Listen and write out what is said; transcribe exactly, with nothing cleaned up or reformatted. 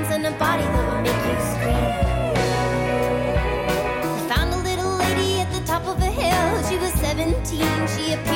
hands and a body that would make you scream. We found a little lady at the top of a hill. She was seventeen. She appeared